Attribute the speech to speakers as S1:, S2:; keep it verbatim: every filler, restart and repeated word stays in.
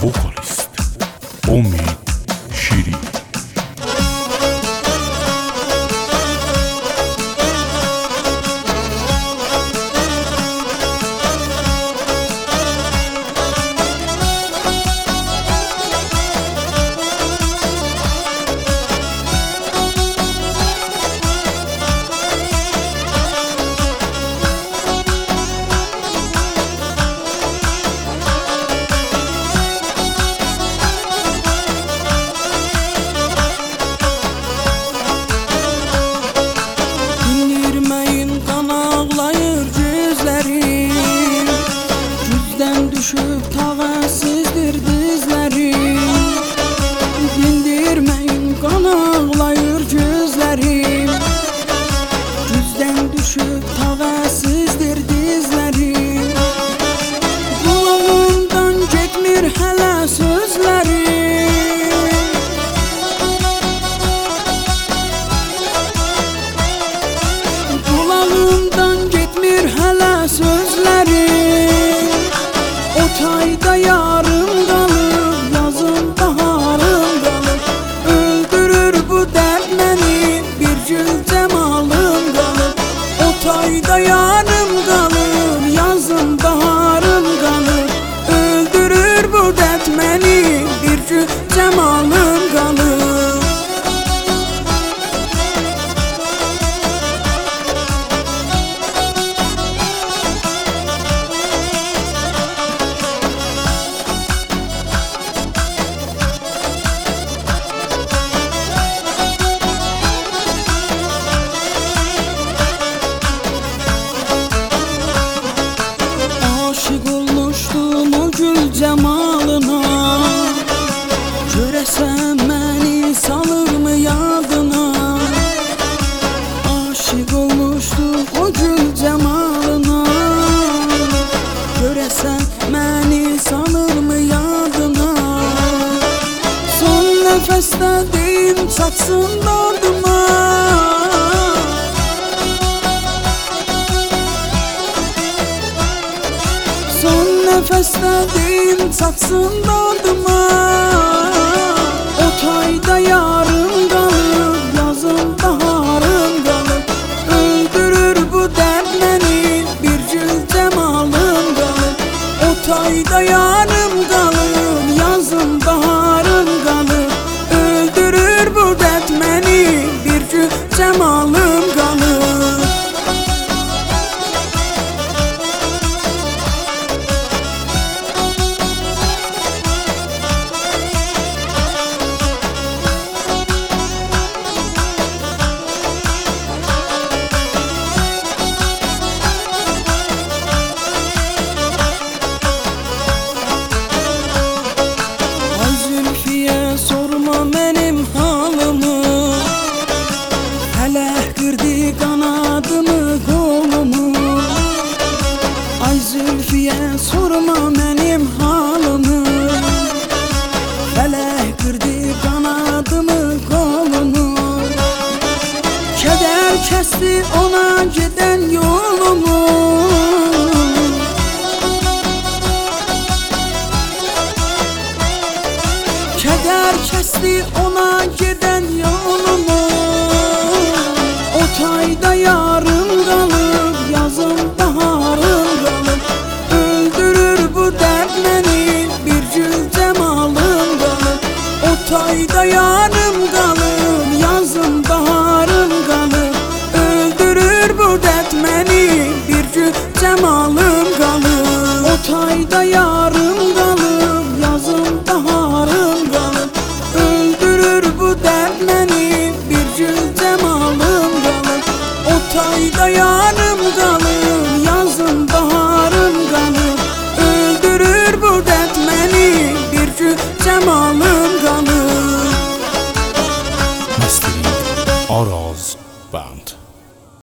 S1: Vokalist Omid Şirin.
S2: Düşüp tavasızdır dizlerim, dindirmeyin kan ağlayır gözlerim. Düzden düşüp tavasızdır dizlerim, kulağımdan getmir hələ sözlerim. Kulağımdan getmir hələ sözlerim. Otayda yarım qalıb, yazın baharım qalıb. Öldürür bu dərd məni, bir gül cəmalım qalıb. Otayda yarım qalıb, yazın baharım qalıb. Öldürür bu dərd məni, bir gül cəmalım qalıb. Cemalına görəsən məni salırmı yadına? Aşık olmuşduq o gül cemalına, görəsən məni salırmı yadına? Son nəfəsdə deyim çatsın dardıma, son nəfəsdə deyim çatsın dadıma. Otayda yarım qalıb, yazın baharım qalıb. Öldürür bu dərd məni, bir gül cəmalım qalıb. Otayda yarım qalıb, yazın baharım qalıb. Öldürür bu dərd məni, bir gül cəmalım qalıb. Sorma mənim halımı, fələk qırdı qanadımı, qolumu. Ay Zülfiyə sorma mənim halımı, fələk qırdı qanadımı, qolumu. Kədər kəsdi ona gedən yolumu, kədər kəsdi ona gedən yolumu. Otayda yarım qalıb, yazın baharım qalıb. Öldürür bu dərd məni, bir gül cəmalım qalıb. Otayda yarım qalıb, yazın baharım qalıb. Öldürür bu dərd məni, bir gül cəmalım qalıb. Otayda yarım qalıb, yazın baharım qalıb. Öldürür bu dərd məni, bir gül cəmalım qalıb. Otayda yarım